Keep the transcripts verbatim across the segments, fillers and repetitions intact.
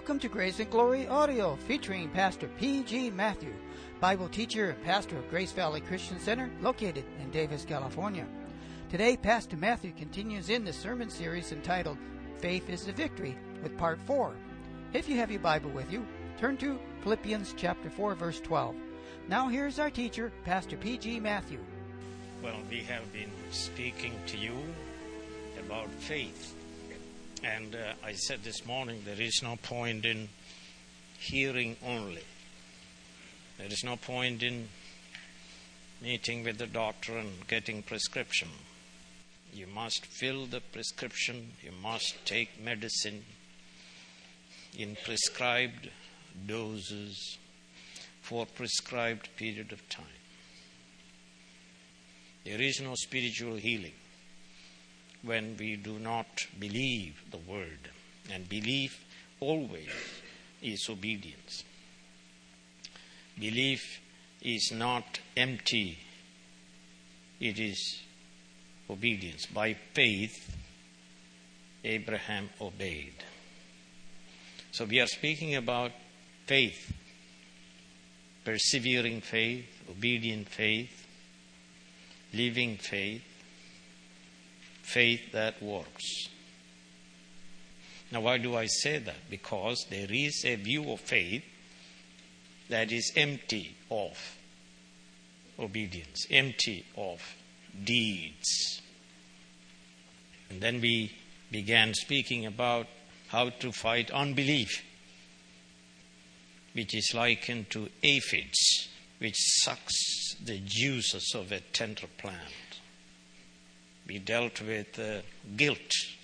Welcome to Grace and Glory Audio, featuring Pastor P G. Matthew, Bible teacher and pastor of Grace Valley Christian Center, located in Davis, California. Today, Pastor Matthew continues in the sermon series entitled Faith is the Victory, with part four. If you have your Bible with you, turn to Philippians chapter four, verse twelve. Now here's our teacher, Pastor P G. Matthew. Well, we have been speaking to you about faith. And uh, I said this morning, there is no point in hearing only. There is no point in meeting with the doctor and getting prescription. You must fill the prescription. You must take medicine in prescribed doses for prescribed period of time. There is no spiritual healing when we do not believe the word. And belief always is obedience. Belief is not empty. It is obedience. By faith, Abraham obeyed. So we are speaking about faith, persevering faith, obedient faith, living faith, faith that works. Now, why do I say that? Because there is a view of faith that is empty of obedience, empty of deeds. And then we began speaking about how to fight unbelief, which is likened to aphids, which sucks the juices of a tender plant. We dealt with uh, guilt,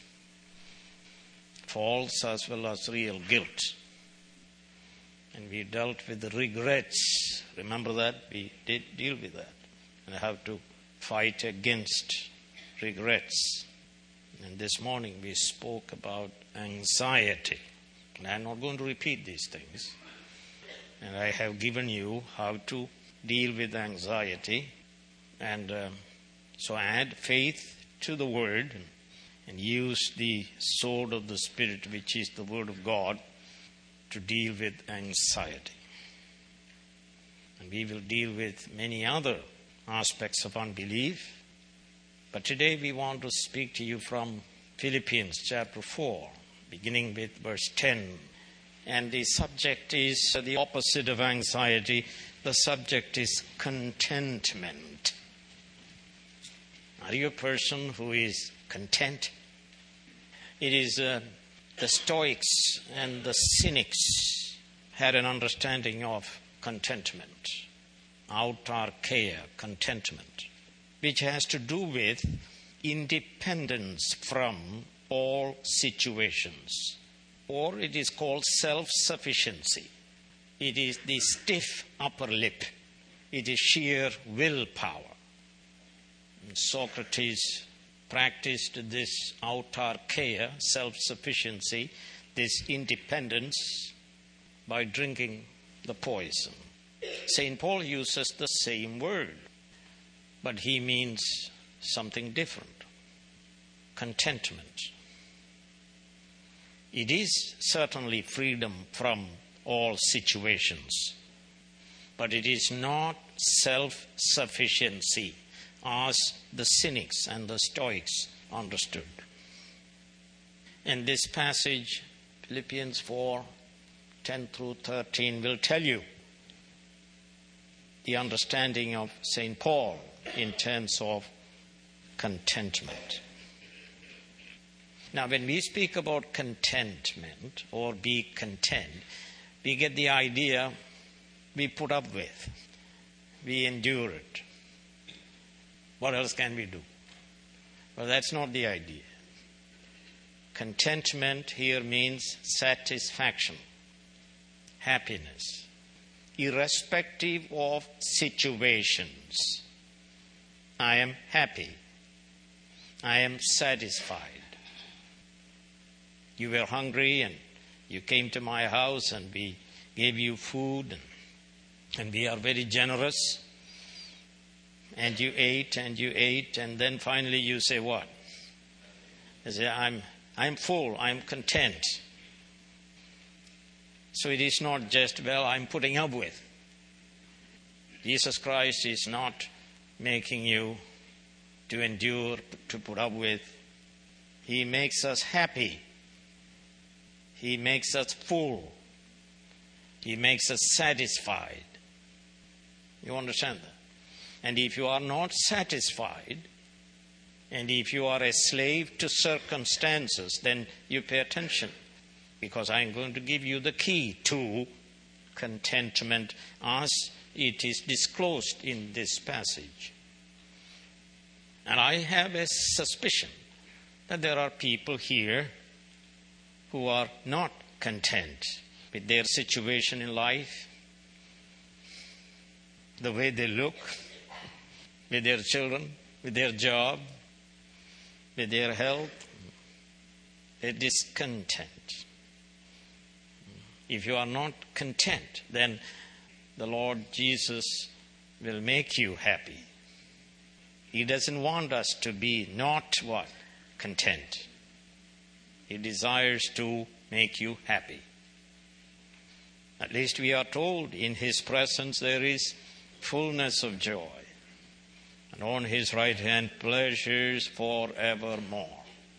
false as well as real guilt. And we dealt with the regrets. Remember that? We did deal with that. And how to fight against regrets. And this morning we spoke about anxiety. And I'm not going to repeat these things. And I have given you how to deal with anxiety. And um, so add faith to the word and use the sword of the Spirit, which is the word of God, to deal with anxiety. And we will deal with many other aspects of unbelief. But today we want to speak to you from Philippians chapter four, beginning with verse ten. And the subject is the opposite of anxiety. The subject is contentment. Are you a person who is content? It is uh, the Stoics and the Cynics had an understanding of contentment, autarkeia, contentment, which has to do with independence from all situations. Or it is called self-sufficiency. It is the stiff upper lip. It is sheer willpower. Socrates practiced this autarkeia, self-sufficiency, this independence, by drinking the poison. Saint Paul uses the same word, but he means something different. Contentment. It is certainly freedom from all situations, but it is not self-sufficiency, as the Cynics and the Stoics understood. And this passage, Philippians four, ten through thirteen, will tell you the understanding of Saint Paul in terms of contentment. Now, when we speak about contentment or be content, we get the idea we put up with, we endure it. What else can we do? Well, that's not the idea. Contentment here means satisfaction, happiness, irrespective of situations. I am happy. I am satisfied. You were hungry and you came to my house and we gave you food and, and we are very generous. And you ate and you ate, and then finally you say what? You say, I'm I'm full, I'm content. So it is not just, well, I'm putting up with. Jesus Christ is not making you to endure, to put up with. He makes us happy. He makes us full. He makes us satisfied. You understand that? And if you are not satisfied, and if you are a slave to circumstances, then you pay attention. Because I'm going to give you the key to contentment as it is disclosed in this passage. And I have a suspicion that there are people here who are not content with their situation in life, the way they look, with their children, with their job, with their health. They're discontent. If you are not content, then the Lord Jesus will make you happy. He doesn't want us to be not what? Content. He desires to make you happy. At least we are told in His presence there is fullness of joy. And on His right hand pleasures forevermore.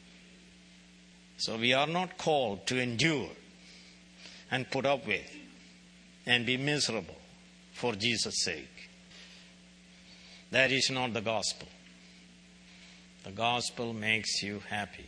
So we are not called to endure and put up with and be miserable for Jesus' sake. That is not the gospel. The gospel makes you happy.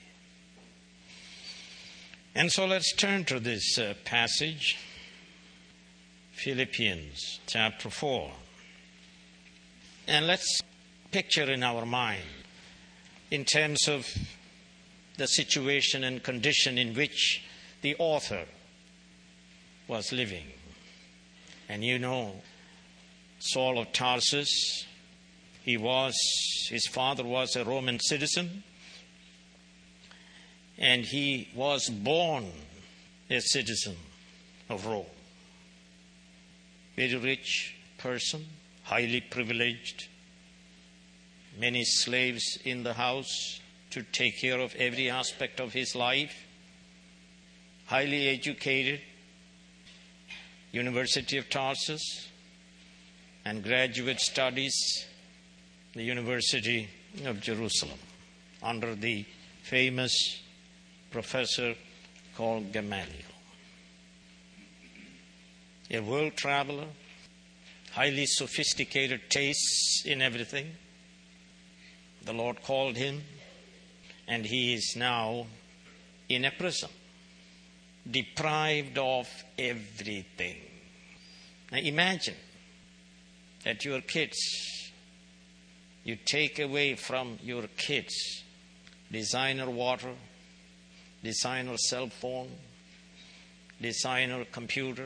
And so let's turn to this uh, passage, Philippians chapter four. And let's picture in our mind, in terms of the situation and condition in which the author was living. And you know, Saul of Tarsus, he was, his father was a Roman citizen, and he was born a citizen of Rome. Very rich person, highly privileged, many slaves in the house to take care of every aspect of his life, highly educated, University of Tarsus, and graduate studies, the University of Jerusalem, under the famous professor called Gamaliel. A world traveler, highly sophisticated tastes in everything. The Lord called him, and he is now in a prison, deprived of everything. Now imagine that your kids, you take away from your kids designer water, designer cell phone, designer computer.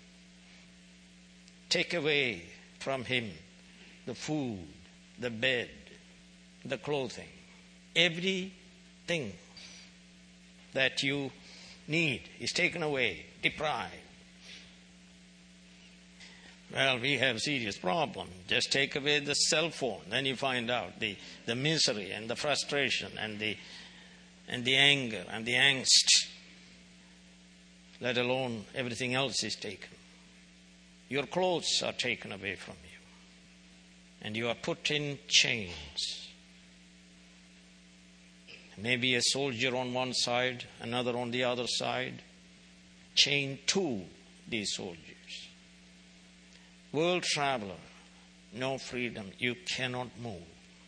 Take away from him the food, the bed, the clothing, everything that you need is taken away, deprived. Well, we have serious problem. Just take away the cell phone, then you find out the, the misery and the frustration and the and the anger and the angst. Let alone everything else is taken. Your clothes are taken away from you, and you are put in chains. Maybe a soldier on one side, another on the other side, chained to these soldiers. World traveler, no freedom. You cannot move.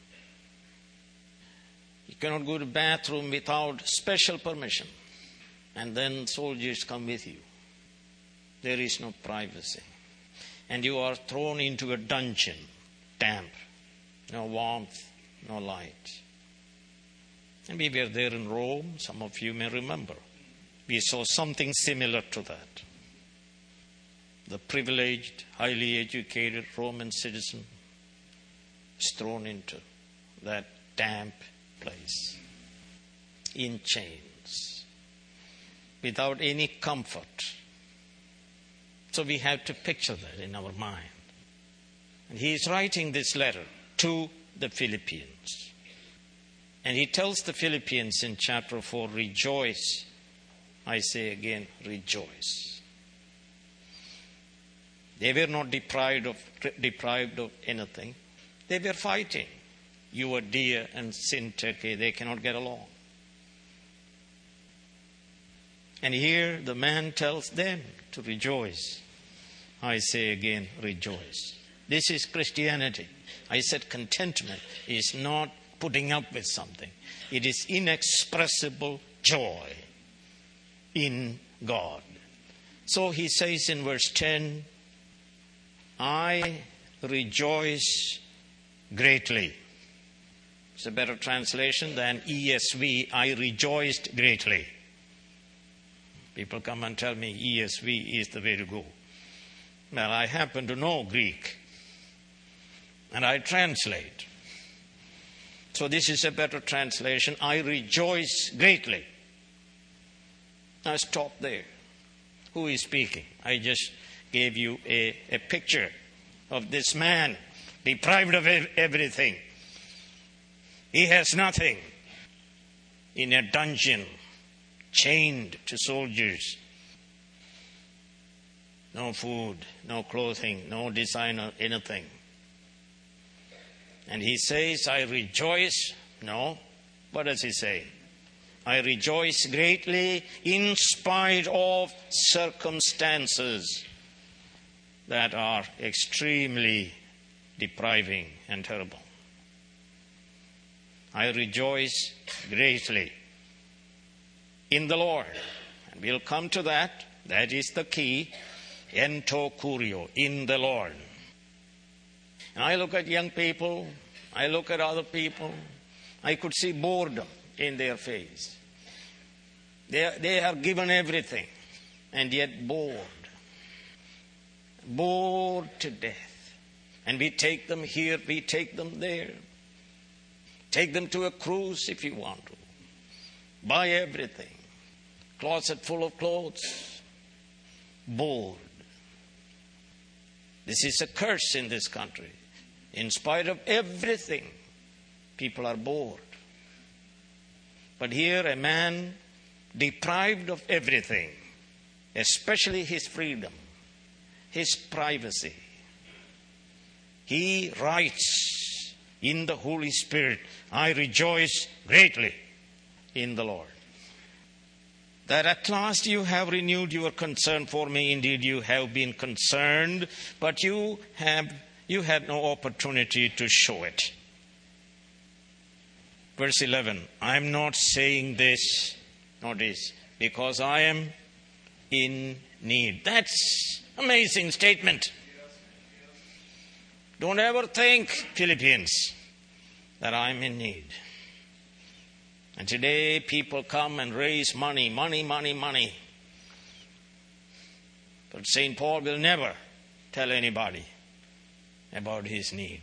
You cannot go to the bathroom without special permission. And then soldiers come with you. There is no privacy. And you are thrown into a dungeon, damp, no warmth, no light. And we were there in Rome, some of you may remember. We saw something similar to that. The privileged, highly educated Roman citizen is thrown into that damp place, in chains, without any comfort. So we have to picture that in our mind. And he is writing this letter to the Philippians. And he tells the Philippians in chapter four, rejoice. I say again, rejoice. They were not deprived of, deprived of anything. They were fighting. You, deer and sin turkey, they cannot get along. And here the man tells them to rejoice. I say again, rejoice. This is Christianity. I said contentment is not putting up with something. It is inexpressible joy in God. So he says in verse ten, I rejoice greatly. It's a better translation than E S V, I rejoiced greatly. People come and tell me E S V is the way to go. Well, I happen to know Greek, and I translate. So this is a better translation. I rejoice greatly. Now stop there. Who is speaking? I just gave you a, a picture of this man deprived of everything. He has nothing. In a dungeon, chained to soldiers. No food, no clothing, no designer, anything. And he says, I rejoice. No. What does he say? I rejoice greatly in spite of circumstances that are extremely depriving and terrible. I rejoice greatly in the Lord. And we'll come to that. That is the key. Ento kurio, in the Lord. And I look at young people, I look at other people, I could see boredom in their face. They, they are given everything, and yet bored. Bored to death. And we take them here, we take them there. Take them to a cruise if you want to. Buy everything. Closet full of clothes. Bored. This is a curse in this country. In spite of everything, people are bored. But here a man deprived of everything, especially his freedom, his privacy. He writes in the Holy Spirit, I rejoice greatly in the Lord. That at last you have renewed your concern for me. Indeed, you have been concerned, but you have you had no opportunity to show it. Verse eleven, I am not saying this, notice, because I am in need. That's an amazing statement. Don't ever think, Philippians, that I'm in need. And today people come and raise money, money, money, money. But Saint Paul will never tell anybody about his need.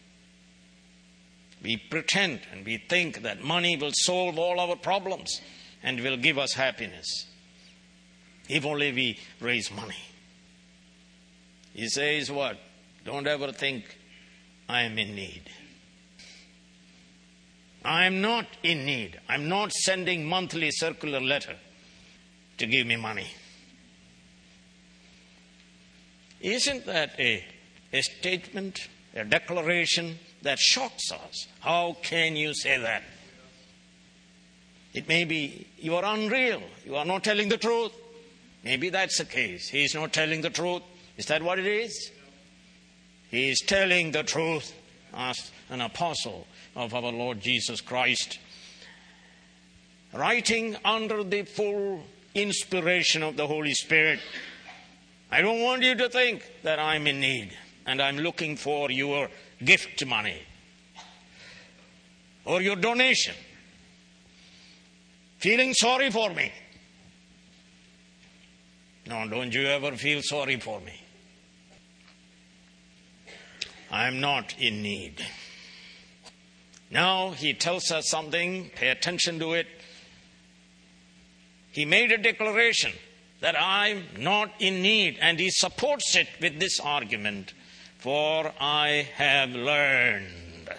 We pretend and we think that money will solve all our problems and will give us happiness. If only we raise money. He says what? Don't ever think I am in need. I am not in need. I'm not sending monthly circular letter to give me money. Isn't that a, a statement, a declaration that shocks us? How can you say that? It may be you are unreal. You are not telling the truth. Maybe that's the case. He is not telling the truth. Is that what it is? He is telling the truth as an apostle of our Lord Jesus Christ, writing under the full inspiration of the Holy Spirit. I don't want you to think that I'm in need and I'm looking for your gift money or your donation, feeling sorry for me. No, don't you ever feel sorry for me. I'm not in need. Now he tells us something, pay attention to it. He made a declaration that I'm not in need, and he supports it with this argument, for I have learned.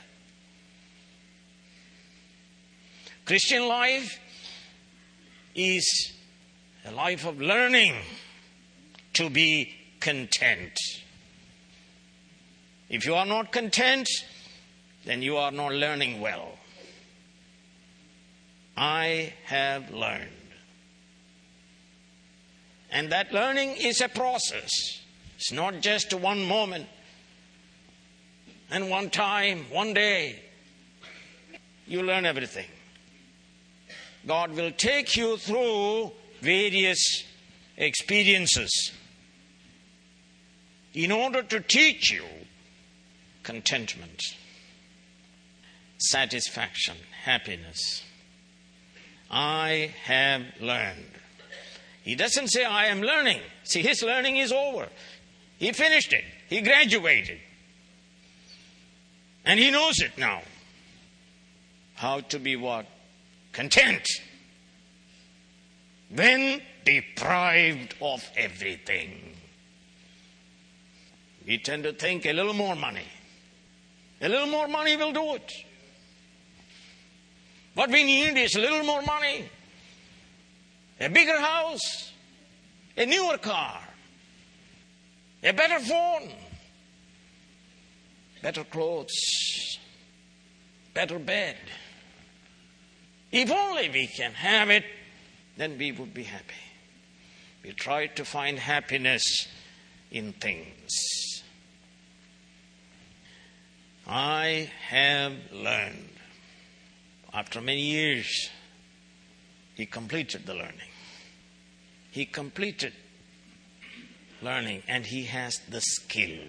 Christian life is a life of learning to be content. If you are not content, then you are not learning well. I have learned. And that learning is a process. It's not just one moment and one time, one day. You learn everything. God will take you through various experiences in order to teach you contentment, satisfaction, happiness. I have learned. He doesn't say, I am learning. See, his learning is over. He finished it. He graduated. And he knows it now. How to be what? Content. When deprived of everything. We tend to think a little more money. A little more money will do it. What we need is a little more money. A bigger house. A newer car. A better phone. Better clothes. Better bed. If only we can have it, then we would be happy. We try to find happiness in things. I have learned. After many years, he completed the learning. He completed learning and he has the skill.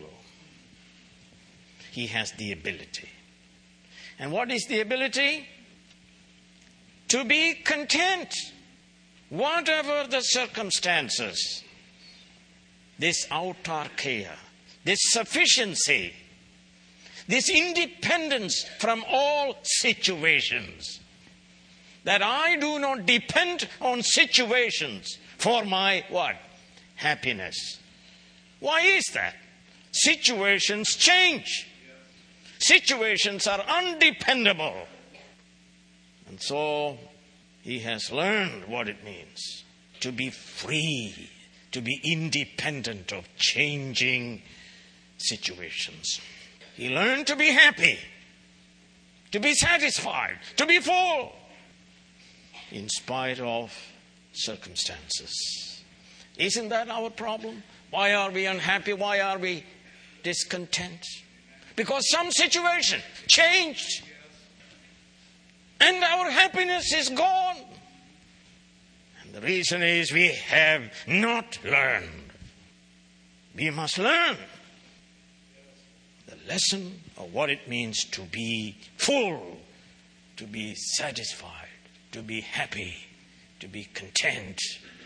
He has the ability. And what is the ability? To be content, whatever the circumstances. This autarkia, this sufficiency, this independence from all situations. That I do not depend on situations for my what? Happiness. Why is that? Situations change. Situations are undependable. And so he has learned what it means to be free, to be independent of changing situations. He learned to be happy, to be satisfied, to be full, in spite of circumstances. Isn't that our problem? Why are we unhappy? Why are we discontent? Because some situation changed. And our happiness is gone. And the reason is we have not learned. We must learn the lesson of what it means to be full, to be satisfied, to be happy, to be content.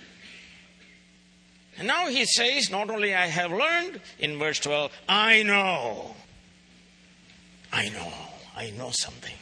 And now he says, not only I have learned, in verse twelve, I know. I know. I know something.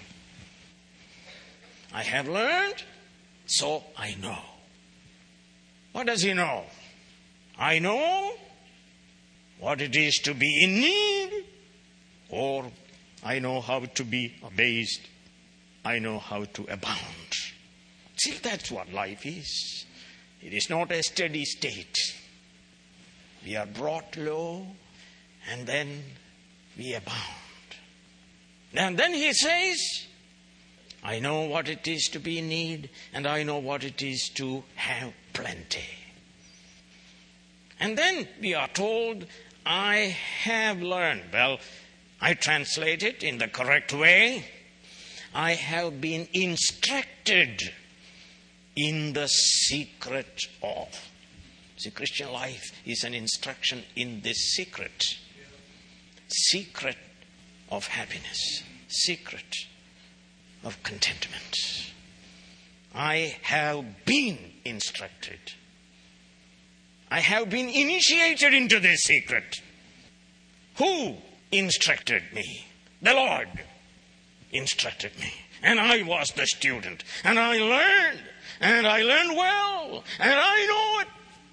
I have learned, so I know. What does he know? I know what it is to be in need, or I know how to be abased. I know how to abound. See, that's what life is. It is not a steady state. We are brought low, and then we abound. And then he says, I know what it is to be in need, and I know what it is to have plenty. And then we are told, I have learned. Well, I translate it in the correct way. I have been instructed in the secret of. See, Christian life is an instruction in this secret. Secret of happiness. Secret of contentment. I have been instructed. I have been initiated into this secret. Who instructed me? The Lord instructed me. And I was the student. And I learned. And I learned well. And I know it.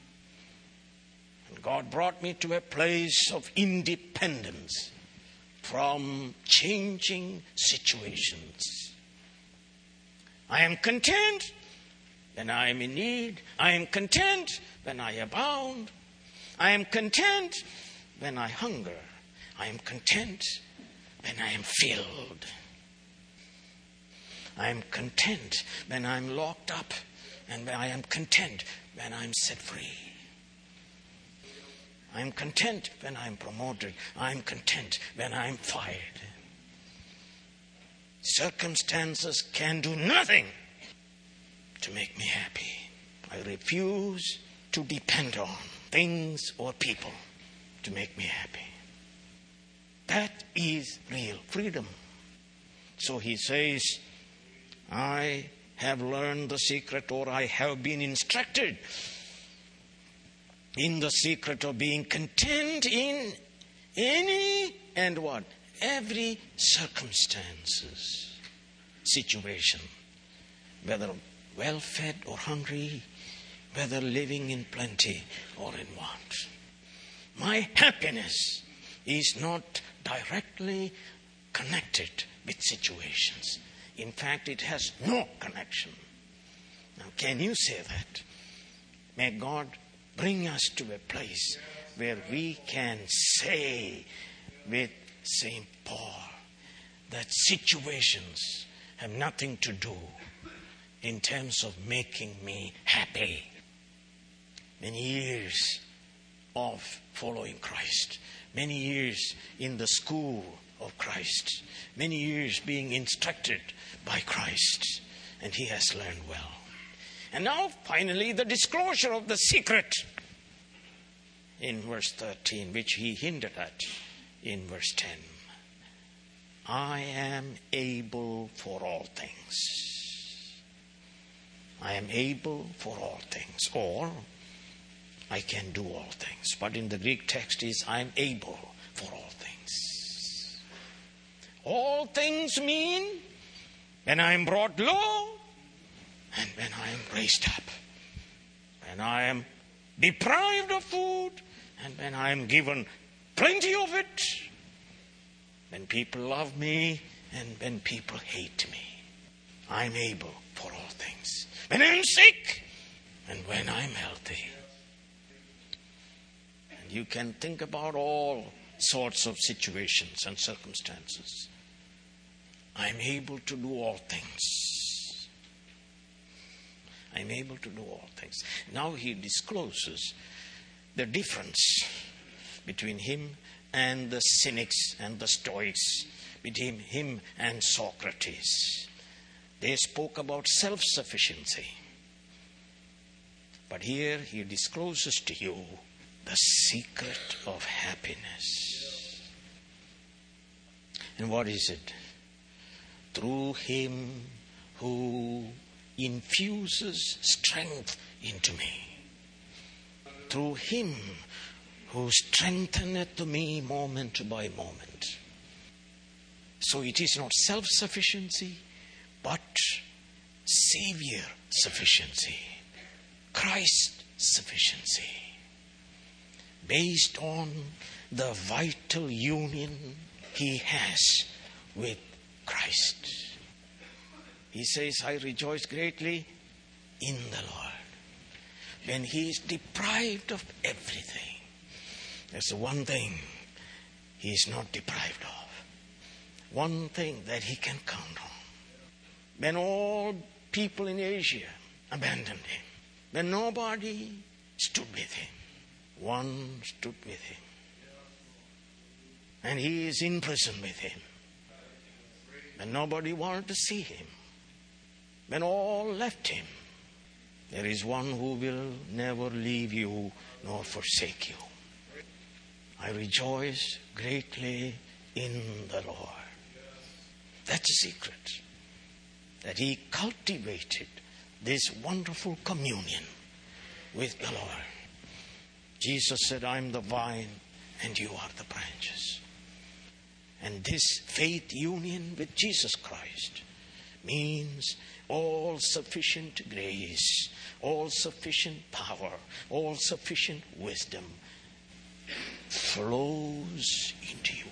And God brought me to a place of independence from changing situations. I am content when I am in need. I am content when I abound. I am content when I hunger. I am content when I am filled. I am content when I am locked up, and I am content when I am set free. I am content when I am promoted. I am content when I am fired. Circumstances can do nothing to make me happy. I refuse to depend on things or people to make me happy. That is real freedom. So he says, I have learned the secret, or I have been instructed in the secret of being content in any and what? Every circumstances, situation, whether well-fed or hungry, whether living in plenty or in want. My happiness is not directly connected with situations. In fact, it has no connection. Now, can you say that? May God bring us to a place where we can say with Saint Paul that situations have nothing to do in terms of making me happy. Many years of following Christ, many years in the school of Christ, many years being instructed by Christ, and he has learned well. And now finally the disclosure of the secret in verse thirteen, which he hinted at in verse ten. I am able for all things. I am able for all things, or I can do all things. But in the Greek text is I am able for all things. All things mean when I am brought low and when I am raised up. When I am deprived of food and when I am given plenty of it. When people love me and when people hate me. I am able for all things. When I am sick and when I am healthy. And you can think about all sorts of situations and circumstances. I am able to do all things. I am able to do all things. Now he discloses the difference between him and the Cynics and the Stoics, between him and Socrates. They spoke about self-sufficiency. But here he discloses to you the secret of happiness. And what is it? Through him who infuses strength into me. Through him who strengtheneth me moment by moment. So it is not self-sufficiency, but Savior sufficiency. Christ sufficiency. Based on the vital union he has with Christ. He says, I rejoice greatly in the Lord. When he is deprived of everything, there's the one thing he is not deprived of. One thing that he can count on. When all people in Asia abandoned him, when nobody stood with him, one stood with him. And he is in prison with him. When nobody wanted to see him, when all left him, there is one who will never leave you nor forsake you. I rejoice greatly in the Lord. That's a secret. That he cultivated this wonderful communion with the Lord. Jesus said, I'm the vine and you are the branches. And this faith union with Jesus Christ means all sufficient grace, all sufficient power, all sufficient wisdom flows into you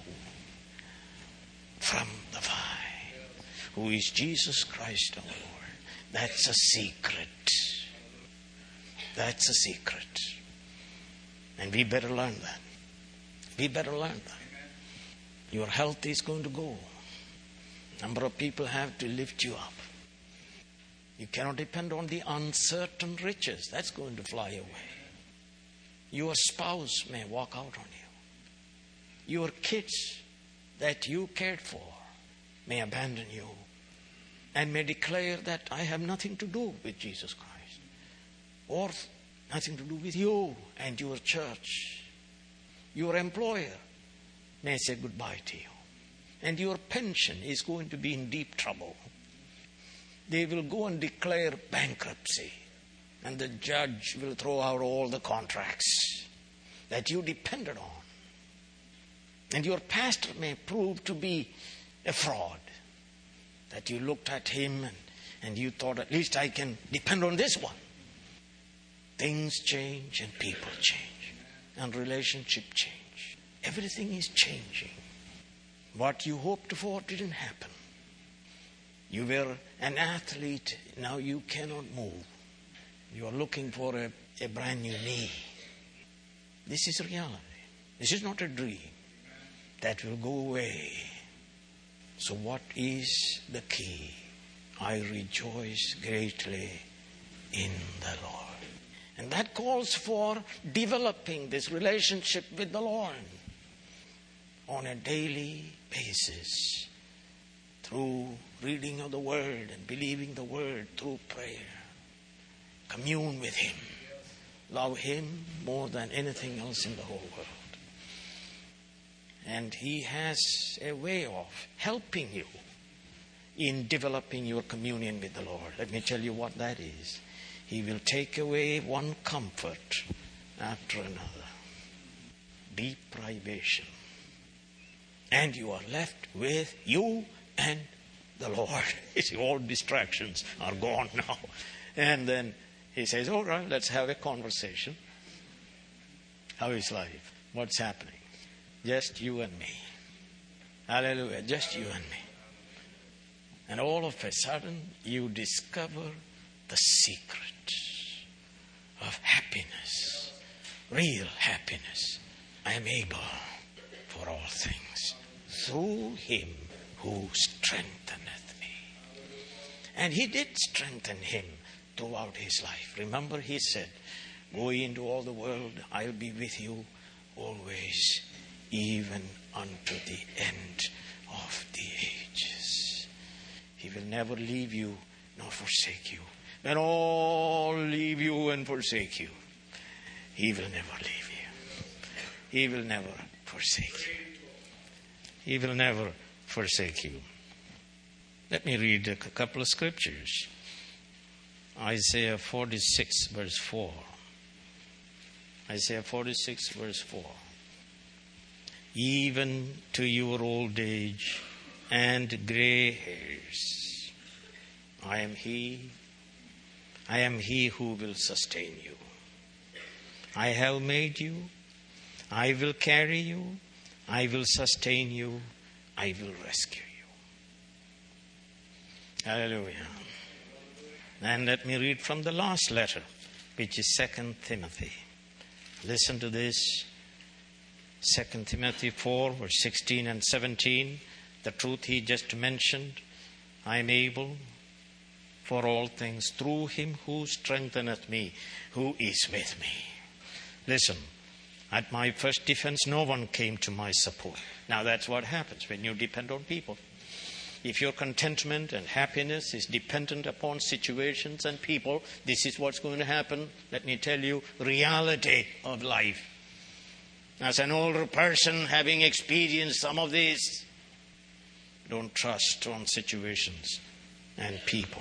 from the vine, who is Jesus Christ our Lord. That's a secret. That's a secret. And we better learn that. We better learn that. Your health is going to go. Number of people have to lift you up. You cannot depend on the uncertain riches. That's going to fly away. Your spouse may walk out on you. Your kids that you cared for may abandon you and may declare that I have nothing to do with Jesus Christ, or nothing to do with you and your church. Your employer may say goodbye to you, and your pension is going to be in deep trouble. They will go and declare bankruptcy, and the judge will throw out all the contracts that you depended on. And your pastor may prove to be a fraud, that you looked at him and, and you thought, at least I can depend on this one. Things change and people change and relationship change. Everything is changing. What you hoped for didn't happen. You were an athlete, now you cannot move. You are looking for a, a brand new knee. This is reality. This is not a dream that will go away. So what is the key? I rejoice greatly in the Lord. And that calls for developing this relationship with the Lord on a daily basis, through reading of the Word and believing the Word, through prayer. Commune with Him. Love Him more than anything else in the whole world. And He has a way of helping you in developing your communion with the Lord. Let me tell you what that is. He will take away one comfort after another. Deprivation. And you are left with you and the Lord. You see, all distractions are gone now. And then He says, all right, let's have a conversation. How is life? What's happening? Just you and me. Hallelujah. Just you and me. And all of a sudden, you discover the secret of happiness. Real happiness. I am able for all things through Him who strengtheneth me. And He did strengthen him throughout his life. Remember, He said, go into all the world, I'll be with you always, even unto the end of the ages. He will never leave you nor forsake you. When all leave you and forsake you, He will never leave you. He will never forsake you. He will never forsake you. Let me read a couple of scriptures. Isaiah forty-six verse four. Isaiah forty-six verse four. Even to your old age and gray hairs, I am He, I am He who will sustain you. I have made you, I will carry you, I will sustain you, I will rescue you. Hallelujah. And let me read from the last letter, which is Second Timothy. Listen to this. Second Timothy four, verse sixteen and seventeen. The truth he just mentioned. I am able for all things through Him who strengtheneth me, who is with me. Listen, at my first defense, no one came to my support. Now that's what happens when you depend on people. If your contentment and happiness is dependent upon situations and people, this is what's going to happen. Let me tell you, reality of life. As an older person, having experienced some of this, don't trust on situations and people.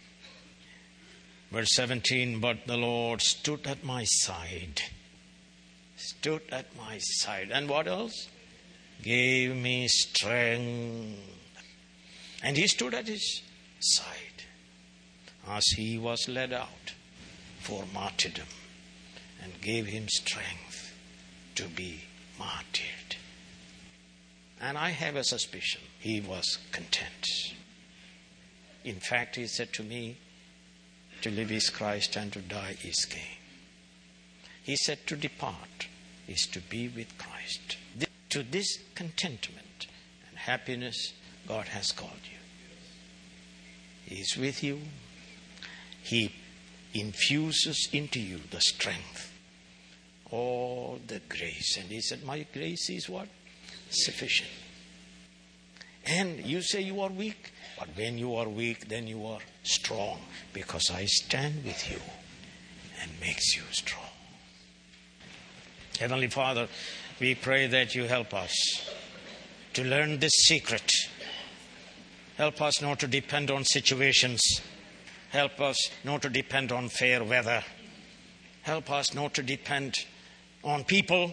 Verse seventeen, but the Lord stood at my side. Stood at my side. And what else? Gave me strength. And He stood at his side as he was led out for martyrdom, and gave him strength to be martyred. And I have a suspicion he was content. In fact, he said to me, to live is Christ and to die is gain. He said to depart is to be with Christ. To this contentment and happiness God has called you. He is with you. He infuses into you the strength, all the grace. And he said, my grace is what? Sufficient. And you say you are weak, but when you are weak, then you are strong, because I stand with you and makes you strong. Heavenly Father, we pray that you help us to learn this secret. Help us not to depend on situations. Help us not to depend on fair weather. Help us not to depend on people.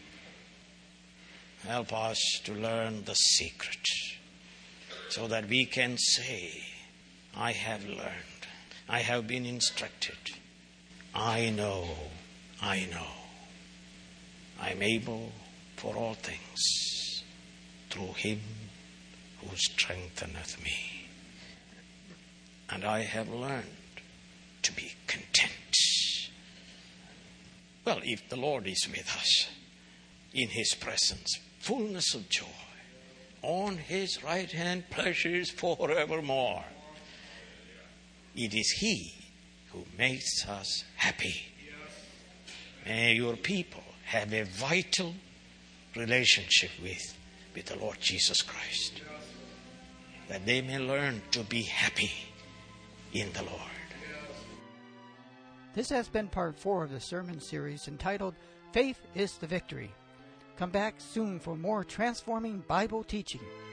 Help us to learn the secret so that we can say, I have learned, I have been instructed, I know, I know, I am able for all things through him who strengtheneth me. And I have learned to be content. Well, if the Lord is with us, in his presence, fullness of joy, on his right hand pleasures forevermore. It is he who makes us happy. May your people have a vital relationship with, with the Lord Jesus Christ, that they may learn to be happy in the Lord. This has been part four of the sermon series entitled Faith is the Victory. Come back soon for more transforming Bible teaching.